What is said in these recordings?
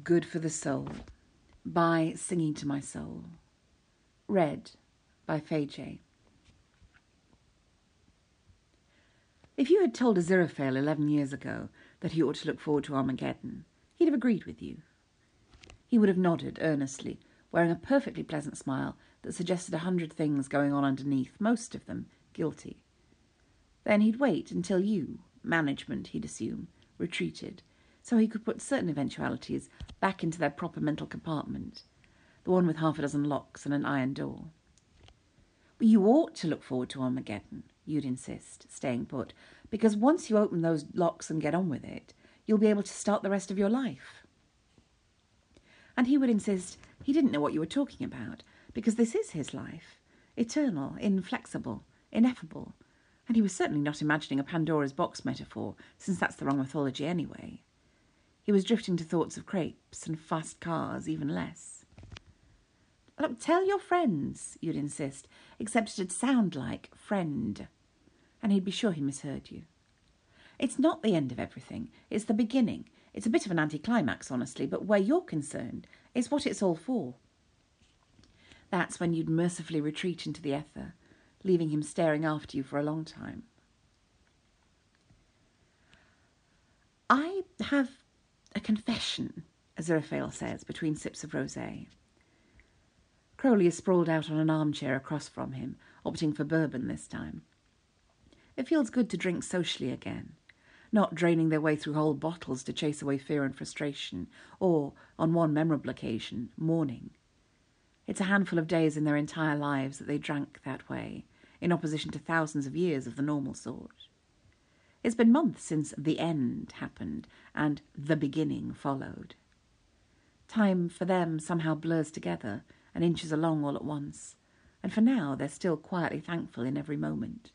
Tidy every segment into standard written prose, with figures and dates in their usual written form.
Good for the Soul by Singing to My Soul. Read by Faye J. If you had told Aziraphale 11 years ago that he ought to look forward to Armageddon, he'd have agreed with you. He would have nodded earnestly, wearing a perfectly pleasant smile that suggested 100 things going on underneath, most of them guilty. Then he'd wait until you, management, he'd assume, retreated, so he could put certain eventualities back into their proper mental compartment, the one with half a dozen locks and an iron door. But you ought to look forward to Armageddon, you'd insist, staying put, because once you open those locks and get on with it, you'll be able to start the rest of your life. And he would insist he didn't know what you were talking about, because this is his life, eternal, inflexible, ineffable, and he was certainly not imagining a Pandora's box metaphor, since that's the wrong mythology anyway. He was drifting to thoughts of crepes and fast cars, even less. Look, tell your friends, you'd insist, except it'd sound like friend, and he'd be sure he misheard you. It's not the end of everything, it's the beginning. It's a bit of an anticlimax, honestly, but where you're concerned, it's what it's all for. That's when you'd mercifully retreat into the ether, leaving him staring after you for a long time. I have a confession, Aziraphale says, between sips of rosé. Crowley is sprawled out on an armchair across from him, opting for bourbon this time. It feels good to drink socially again, not draining their way through whole bottles to chase away fear and frustration, or, on one memorable occasion, mourning. It's a handful of days in their entire lives that they drank that way, in opposition to thousands of years of the normal sort. It's been months since the end happened and the beginning followed. Time for them somehow blurs together and inches along all at once, and for now they're still quietly thankful in every moment.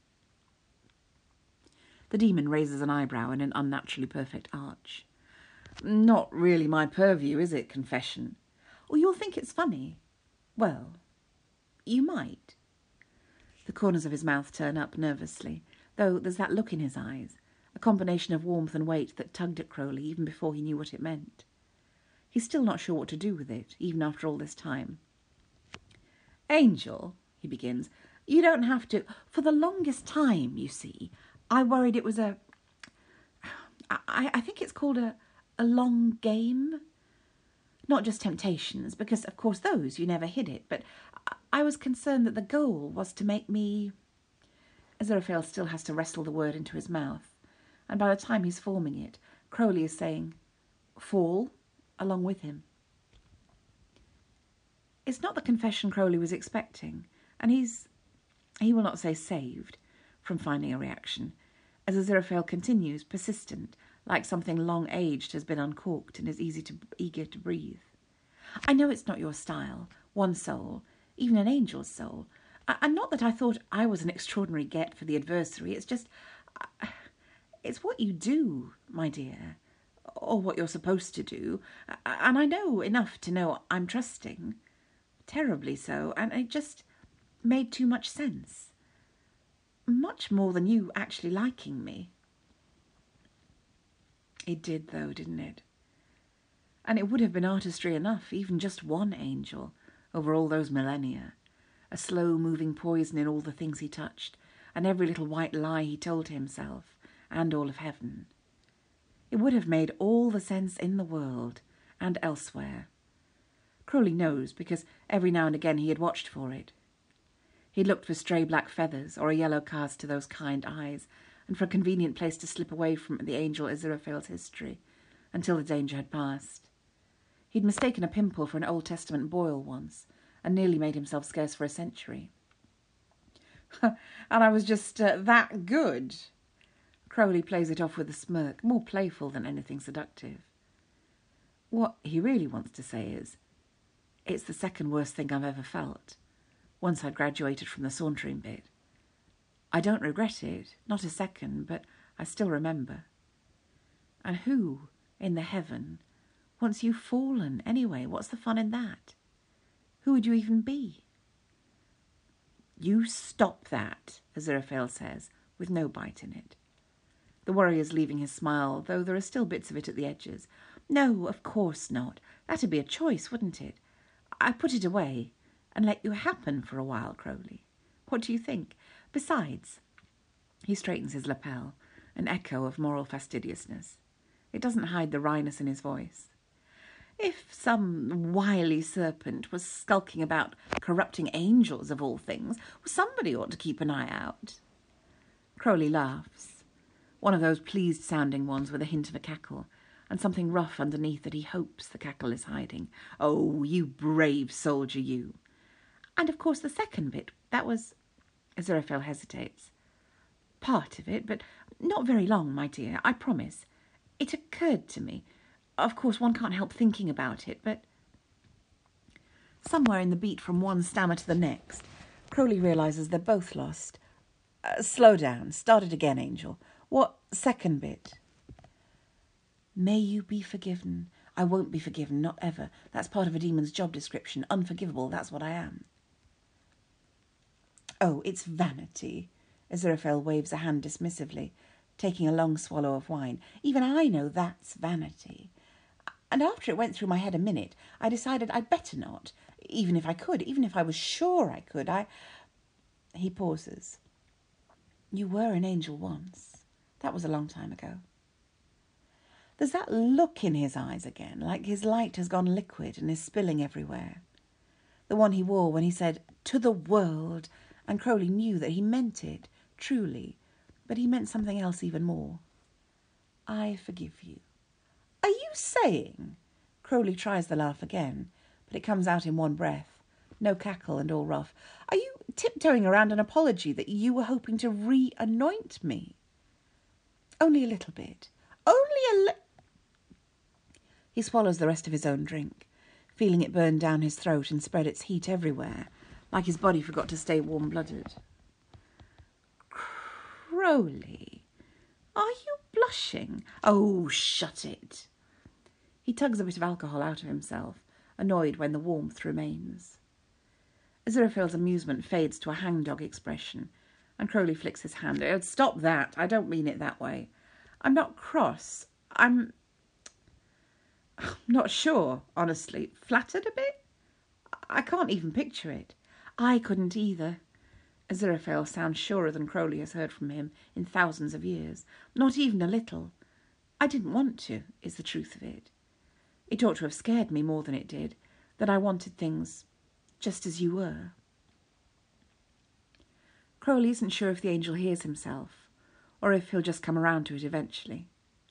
The demon raises an eyebrow in an unnaturally perfect arch. Not really my purview, is it, confession? Or you'll think it's funny. Well, you might. The corners of his mouth turn up nervously, though there's that look in his eyes, a combination of warmth and weight that tugged at Crowley even before he knew what it meant. He's still not sure what to do with it, even after all this time. Angel, he begins, you don't have to. For the longest time, you see, I worried it was I think it's called a long game. Not just temptations, because, of course, those, you never hid it, but I was concerned that the goal was to make me... Aziraphale still has to wrestle the word into his mouth, and by the time he's forming it, Crowley is saying, fall, along with him. It's not the confession Crowley was expecting, and he will not say saved, from finding a reaction, as Aziraphale continues, persistent, like something long-aged has been uncorked and is eager to breathe. I know it's not your style, one soul, even an angel's soul, and not that I thought I was an extraordinary get for the adversary, it's just... It's what you do, my dear, or what you're supposed to do, and I know enough to know I'm trusting, terribly so, and it just made too much sense. Much more than you actually liking me. It did, though, didn't it? And it would have been artistry enough, even just one angel, over all those millennia, a slow-moving poison in all the things he touched, and every little white lie he told to himself, and all of heaven. It would have made all the sense in the world, and elsewhere. Crowley knows, because every now and again he had watched for it. He'd looked for stray black feathers, or a yellow cast to those kind eyes, and for a convenient place to slip away from the angel Aziraphale's history, until the danger had passed. He'd mistaken a pimple for an Old Testament boil once, and nearly made himself scarce for a century. And I was just that good. Crowley plays it off with a smirk, more playful than anything seductive. What he really wants to say is, it's the second worst thing I've ever felt, once I'd graduated from the sauntering bit. I don't regret it, not a second, but I still remember. And who, in the heaven, once you've fallen anyway, what's the fun in that? Who would you even be? You stop that, Aziraphale says, with no bite in it. The worry is leaving his smile, though there are still bits of it at the edges. No, of course not. That'd be a choice, wouldn't it? I put it away and let you happen for a while, Crowley. What do you think? Besides, he straightens his lapel, an echo of moral fastidiousness. It doesn't hide the wryness in his voice. If some wily serpent was skulking about corrupting angels of all things, somebody ought to keep an eye out. Crowley laughs, one of those pleased-sounding ones with a hint of a cackle, and something rough underneath that he hopes the cackle is hiding. Oh, you brave soldier, you. And, of course, the second bit, that was... Aziraphale hesitates. Part of it, but not very long, my dear, I promise. It occurred to me. Of course, one can't help thinking about it, but... Somewhere in the beat from one stammer to the next, Crowley realises they're both lost. Slow down. Start it again, Angel. What second bit? May you be forgiven. I won't be forgiven, not ever. That's part of a demon's job description. Unforgivable, that's what I am. Oh, it's vanity. Aziraphale waves a hand dismissively, taking a long swallow of wine. Even I know that's vanity. And after it went through my head a minute, I decided I'd better not, even if I could, even if I was sure I could. He pauses. You were an angel once. That was a long time ago. There's that look in his eyes again, like his light has gone liquid and is spilling everywhere. The one he wore when he said, "To the world," and Crowley knew that he meant it, truly, but he meant something else even more. I forgive you. Are you saying? Crowley tries the laugh again, but it comes out in one breath. No cackle and all rough. Are you tiptoeing around an apology that you were hoping to re-anoint me? Only a little bit. He swallows the rest of his own drink, feeling it burn down his throat and spread its heat everywhere, like his body forgot to stay warm-blooded. Crowley, are you blushing? Oh, shut it. He tugs a bit of alcohol out of himself, annoyed when the warmth remains. Aziraphale's amusement fades to a hangdog expression, and Crowley flicks his hand. Oh, stop that. I don't mean it that way. I'm not cross. I'm not sure, honestly. Flattered a bit? I can't even picture it. I couldn't either. Aziraphale sounds surer than Crowley has heard from him in thousands of years. Not even a little. I didn't want to, is the truth of it. It ought to have scared me more than it did, that I wanted things just as you were. Crowley isn't sure if the angel hears himself, or if he'll just come around to it eventually.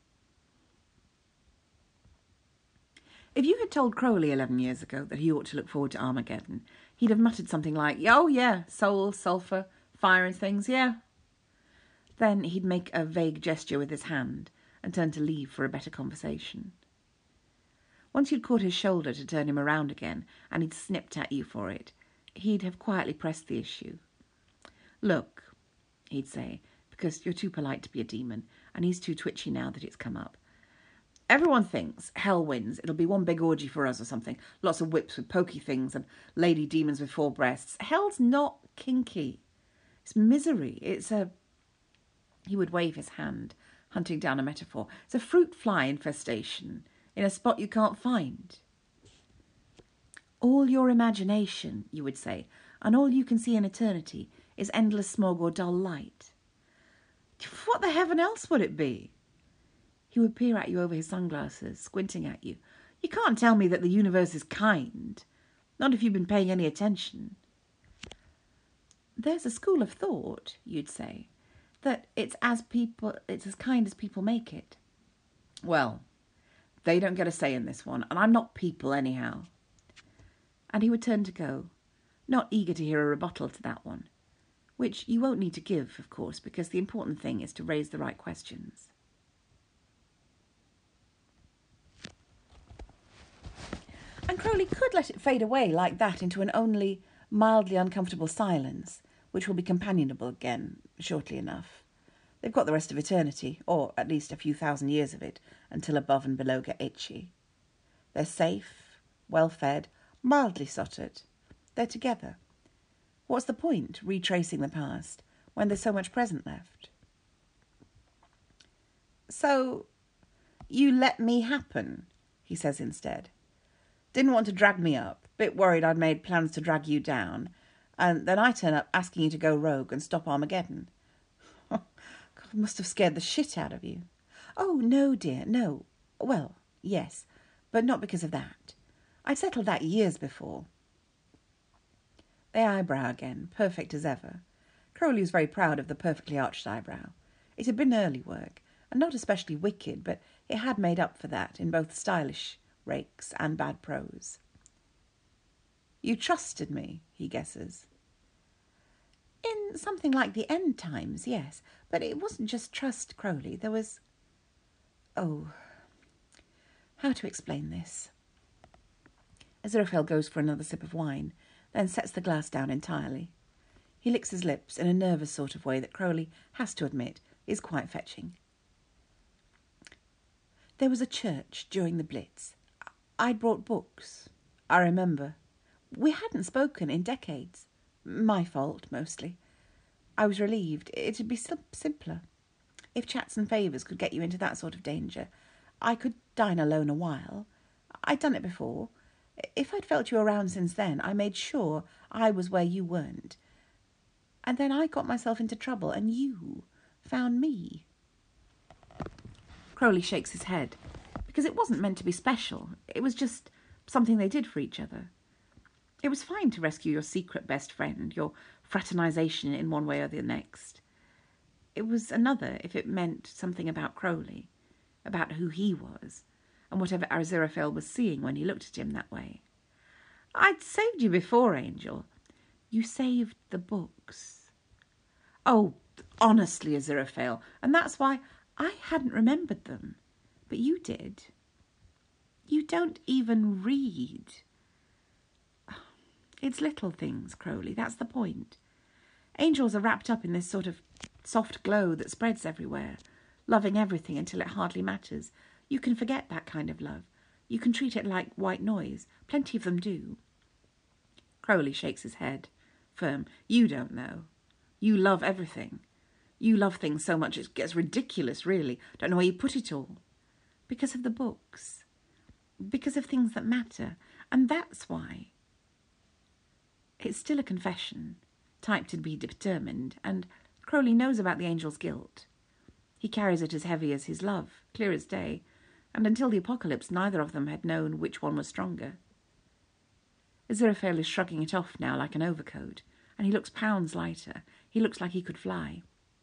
If you had told Crowley 11 years ago that he ought to look forward to Armageddon, he'd have muttered something like, "Oh, yeah, soul, sulphur, fire and things, yeah." Then he'd make a vague gesture with his hand and turn to leave for a better conversation. Once you'd caught his shoulder to turn him around again, and he'd snipped at you for it, he'd have quietly pressed the issue. "Look," he'd say, because you're too polite to be a demon, and he's too twitchy now that it's come up. "Everyone thinks hell wins. It'll be one big orgy for us or something. Lots of whips with pokey things and lady demons with 4 breasts. Hell's not kinky. It's misery. It's a..." He would wave his hand, hunting down a metaphor. "It's a fruit fly infestation in a spot you can't find. All your imagination," you would say, "and all you can see in eternity is endless smog or dull light. What the heaven else would it be?" He would peer at you over his sunglasses, squinting at you. "You can't tell me that the universe is kind. Not if you've been paying any attention." "There's a school of thought," you'd say, "that it's as kind as people make it." "Well, they don't get a say in this one, and I'm not people anyhow." And he would turn to go, not eager to hear a rebuttal to that one, which you won't need to give, of course, because the important thing is to raise the right questions. And Crowley could let it fade away like that into an only mildly uncomfortable silence, which will be companionable again shortly enough. They've got the rest of eternity, or at least a few thousand years of it, until above and below get itchy. They're safe, well-fed, mildly sotted. They're together. What's the point, retracing the past, when there's so much present left? "So, you let me happen?" he says instead. Didn't want to drag me up, bit worried I'd made plans to drag you down, and then I turn up asking you to go rogue and stop Armageddon. God, must have scared the shit out of you. Oh, no, dear, no. Well, yes, but not because of that. I'd settled that years before. They eyebrow again, perfect as ever. Crowley was very proud of the perfectly arched eyebrow. It had been early work, and not especially wicked, but it had made up for that in both stylish rakes and bad prose. You trusted me, he guesses. In something like the end times, yes, but it wasn't just trust, Crowley. There was... Oh, how to explain this? Aziraphale goes for another sip of wine, then sets the glass down entirely. He licks his lips in a nervous sort of way that Crowley has to admit is quite fetching. There was a church during the Blitz. I'd brought books. I remember. We hadn't spoken in decades. My fault, mostly. I was relieved. It'd be simpler. If chats and favours could get you into that sort of danger, I could dine alone a while. I'd done it before. If I'd felt you around since then, I made sure I was where you weren't. And then I got myself into trouble, and you found me. Crowley shakes his head, because it wasn't meant to be special. It was just something they did for each other. It was fine to rescue your secret best friend, your fraternisation in one way or the next. It was another if it meant something about Crowley, about who he was, and whatever Aziraphale was seeing when he looked at him that way. I'd saved you before, Angel. You saved the books. Oh, honestly, Aziraphale, and that's why I hadn't remembered them. But you did. You don't even read. It's little things, Crowley, that's the point. Angels are wrapped up in this sort of soft glow that spreads everywhere, loving everything until it hardly matters. You can forget that kind of love. You can treat it like white noise. Plenty of them do. Crowley shakes his head, firm. You don't know. You love everything. You love things so much it gets ridiculous, really. Don't know where you put it all. Because of the books. Because of things that matter. And that's why. It's still a confession, typed to be determined, and Crowley knows about the angel's guilt. He carries it as heavy as his love, clear as day, and until the apocalypse neither of them had known which one was stronger. Aziraphale is shrugging it off now like an overcoat, and he looks pounds lighter. He looks like he could fly.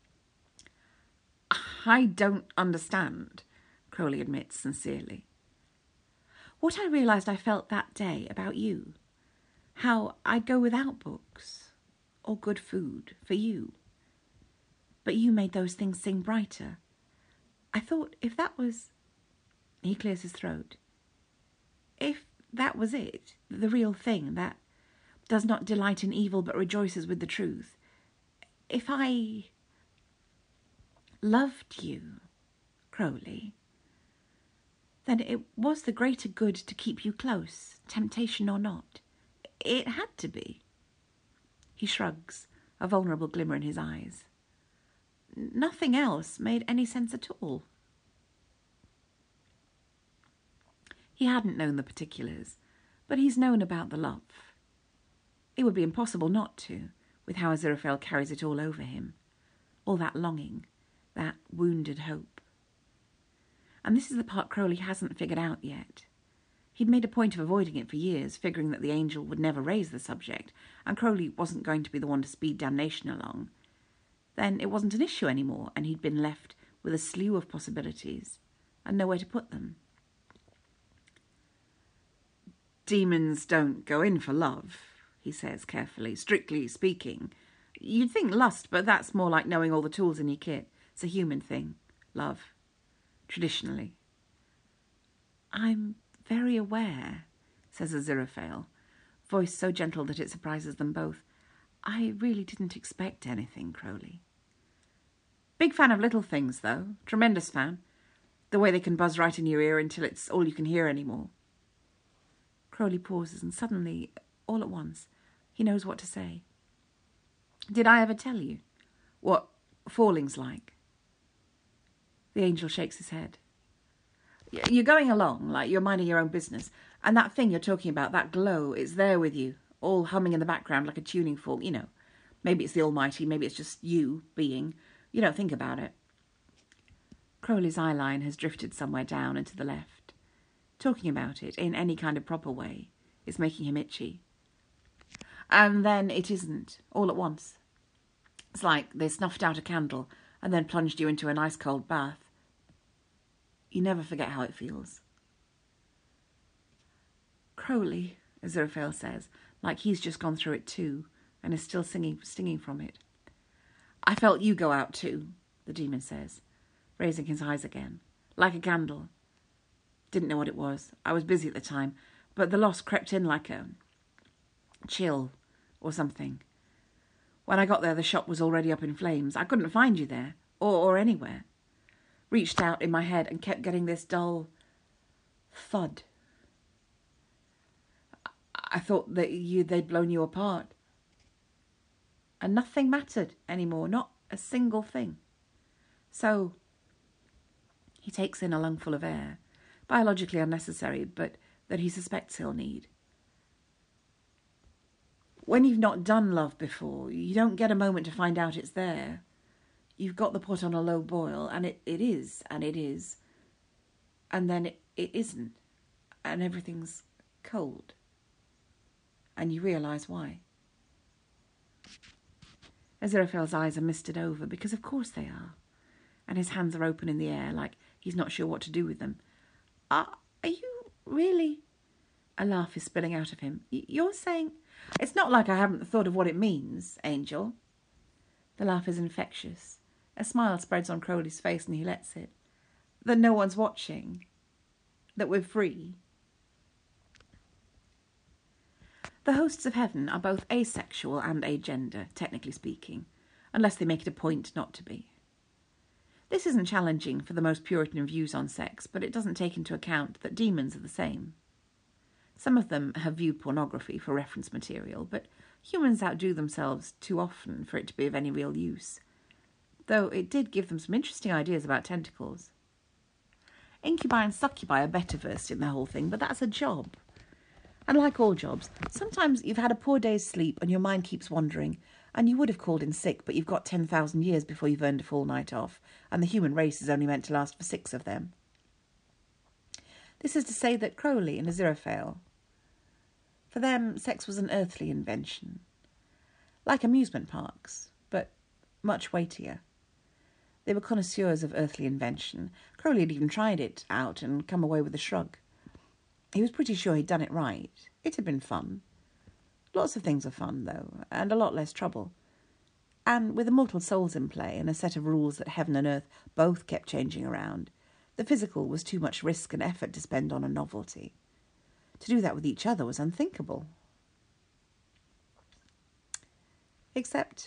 I don't understand, Crowley admits sincerely. What I realised I felt that day about you, how I'd go without books or good food for you. But you made those things sing brighter. I thought if that was... He clears his throat. If that was it, the real thing, that does not delight in evil but rejoices with the truth, if I loved you, Crowley, then it was the greater good to keep you close, temptation or not. It had to be. He shrugs, a vulnerable glimmer in his eyes. Nothing else made any sense at all. He hadn't known the particulars, but he's known about the love. It would be impossible not to, with how Aziraphale carries it all over him. All that longing, that wounded hope. And this is the part Crowley hasn't figured out yet. He'd made a point of avoiding it for years, figuring that the angel would never raise the subject, and Crowley wasn't going to be the one to speed damnation along. Then it wasn't an issue anymore, and he'd been left with a slew of possibilities, and nowhere to put them. Demons don't go in for love, he says carefully, strictly speaking. You'd think lust, but that's more like knowing all the tools in your kit. It's a human thing, love, traditionally. I'm very aware, says Aziraphale, voice so gentle that it surprises them both. I really didn't expect anything, Crowley. Big fan of little things, though. Tremendous fan. The way they can buzz right in your ear until it's all you can hear anymore. Crowley pauses, and suddenly, all at once, he knows what to say. Did I ever tell you what falling's like? The angel shakes his head. You're going along like you're minding your own business, and that thing you're talking about, that glow, is there with you, all humming in the background like a tuning fork, you know. Maybe it's the Almighty, maybe it's just you being. You don't think about it. Crowley's eyeline has drifted somewhere down and to the left. Talking about it in any kind of proper way is making him itchy. And then it isn't, all at once. It's like they snuffed out a candle and then plunged you into an ice-cold bath. You never forget how it feels. Crowley, Aziraphale says, like he's just gone through it too and is still stinging from it. I felt you go out too, the demon says, raising his eyes again, like a candle. Didn't know what it was. I was busy at the time, but the loss crept in like a chill or something. When I got there, the shop was already up in flames. I couldn't find you there, or anywhere. Reached out in my head and kept getting this dull thud. I thought that they'd blown you apart. And nothing mattered anymore, not a single thing. So he takes in a lungful of air, biologically unnecessary, but that he suspects he'll need. When you've not done love before, you don't get a moment to find out it's there. You've got the pot on a low boil, and it is, and then it isn't, and everything's cold. And you realise why. Aziraphale's eyes are misted over, because of course they are, and his hands are open in the air like he's not sure what to do with them. Are you really? A laugh is spilling out of him. You're saying... It's not like I haven't thought of what it means, Angel. The laugh is infectious. A smile spreads on Crowley's face and he lets it. That no one's watching. That we're free. The hosts of heaven are both asexual and agender, technically speaking, unless they make it a point not to be. This isn't challenging for the most Puritan views on sex, but it doesn't take into account that demons are the same. Some of them have viewed pornography for reference material, but humans outdo themselves too often for it to be of any real use, though it did give them some interesting ideas about tentacles. Incubi and succubi are better versed in the whole thing, but that's a job. And like all jobs, sometimes you've had a poor day's sleep and your mind keeps wandering, and you would have called in sick, but you've got 10,000 years before you've earned a full night off, and the human race is only meant to last for 6 of them. This is to say that Crowley and Aziraphale, for them, sex was an earthly invention. Like amusement parks, but much weightier. They were connoisseurs of earthly invention. Crowley had even tried it out and come away with a shrug. He was pretty sure he'd done it right. It had been fun. Lots of things are fun, though, and a lot less trouble. And with immortal souls in play and a set of rules that heaven and earth both kept changing around, the physical was too much risk and effort to spend on a novelty. To do that with each other was unthinkable. Except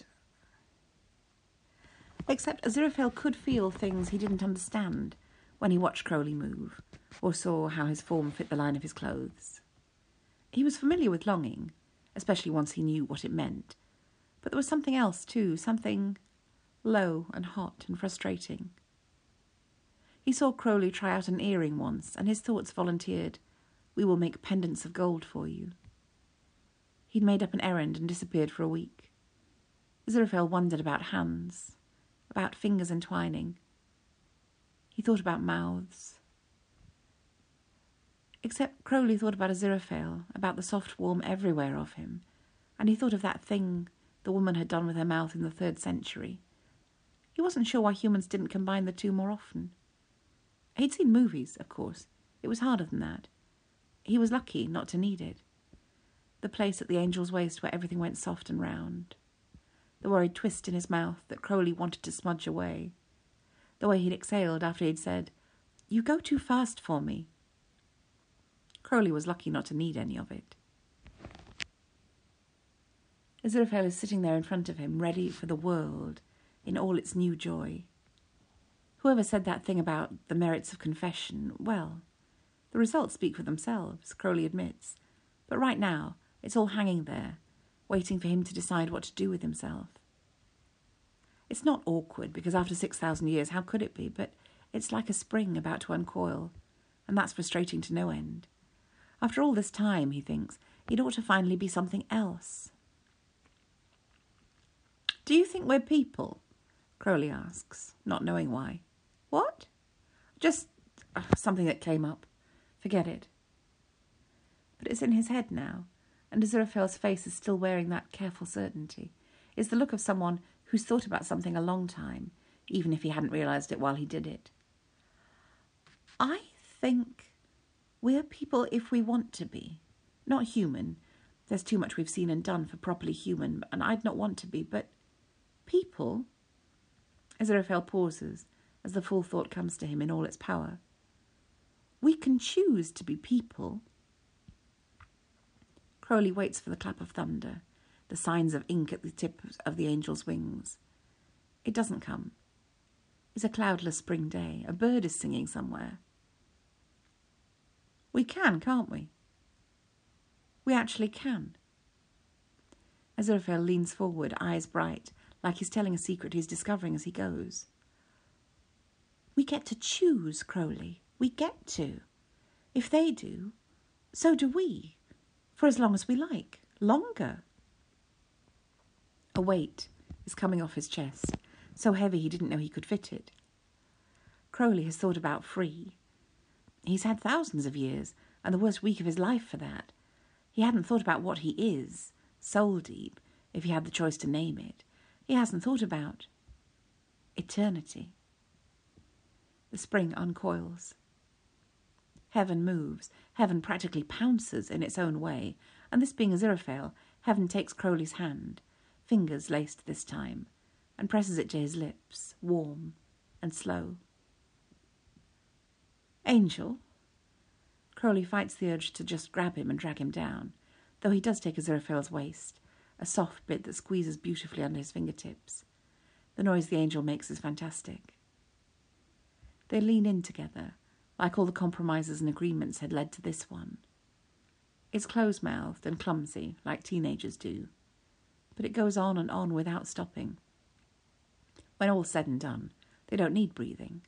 Aziraphale could feel things he didn't understand when he watched Crowley move, or saw how his form fit the line of his clothes. He was familiar with longing, especially once he knew what it meant, but there was something else too, something low and hot and frustrating. He saw Crowley try out an earring once, and his thoughts volunteered, "We will make pendants of gold for you." He'd made up an errand and disappeared for a week. Aziraphale wondered about hands, about fingers entwining. He thought about mouths. Except Crowley thought about Aziraphale, about the soft warm everywhere of him, and he thought of that thing the woman had done with her mouth in the 3rd century. He wasn't sure why humans didn't combine the two more often. He'd seen movies, of course. It was harder than that. He was lucky not to need it. The place at the angel's waist where everything went soft and round. The worried twist in his mouth that Crowley wanted to smudge away. The way he'd exhaled after he'd said, "You go too fast for me." Crowley was lucky not to need any of it. Aziraphale is sitting there in front of him, ready for the world in all its new joy. Whoever said that thing about the merits of confession, well, the results speak for themselves, Crowley admits. But right now, it's all hanging there, waiting for him to decide what to do with himself. It's not awkward, because after 6,000 years, how could it be? But it's like a spring about to uncoil, and that's frustrating to no end. After all this time, he thinks, it ought to finally be something else. "Do you think we're people?" Crowley asks, not knowing why. "What?" "Just something that came up. Forget it." But it's in his head now, and Aziraphale's face is still wearing that careful certainty. It's the look of someone who's thought about something a long time, even if he hadn't realised it while he did it. "I think we're people if we want to be. Not human. There's too much we've seen and done for properly human, and I'd not want to be, but people." Aziraphale pauses as the full thought comes to him in all its power. "We can choose to be people." Crowley waits for the clap of thunder, the signs of ink at the tip of the angel's wings. It doesn't come. It's a cloudless spring day. A bird is singing somewhere. "We can, can't we?" "We actually can." Aziraphale leans forward, eyes bright, like he's telling a secret he's discovering as he goes. "We get to choose, Crowley. We get to. If they do, so do we. For as long as we like. Longer." A weight is coming off his chest, so heavy he didn't know he could fit it. Crowley has thought about free. He's had thousands of years, and the worst week of his life for that. He hadn't thought about what he is, soul deep, if he had the choice to name it. He hasn't thought about eternity. The spring uncoils. Heaven moves. Heaven practically pounces in its own way, and this being Aziraphale, Heaven takes Crowley's hand, fingers laced this time, and presses it to his lips, warm and slow. "Angel?" Crowley fights the urge to just grab him and drag him down, though he does take Aziraphale's waist, a soft bit that squeezes beautifully under his fingertips. The noise the angel makes is fantastic. They lean in together, like all the compromises and agreements had led to this one. It's close-mouthed and clumsy, like teenagers do, but it goes on and on without stopping. When all's said and done, they don't need breathing.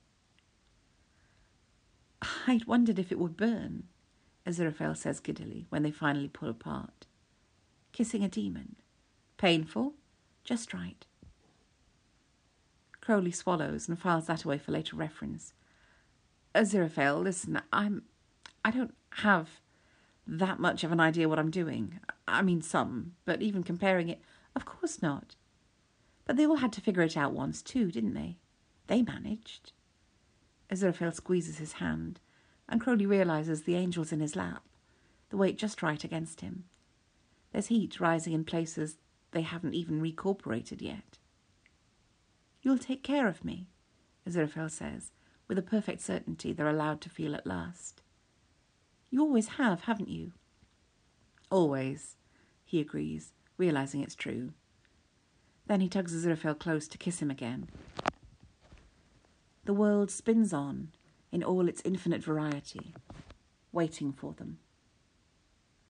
"I'd wondered if it would burn," Aziraphale says giddily when they finally pull apart. "Kissing a demon. Painful? Just right." Crowley swallows and files that away for later reference. "Aziraphale, listen, I don't have that much of an idea what I'm doing. I mean some, but even comparing it, of course not. But they all had to figure it out once too, didn't they? They managed." Aziraphale squeezes his hand, and Crowley realises the angel's in his lap, the weight just right against him. There's heat rising in places they haven't even recorporated yet. "You'll take care of me," Aziraphale says, with a perfect certainty they're allowed to feel at last. "You always have, haven't you?" "Always," he agrees, realising it's true. Then he tugs Aziraphale close to kiss him again. The world spins on in all its infinite variety, waiting for them.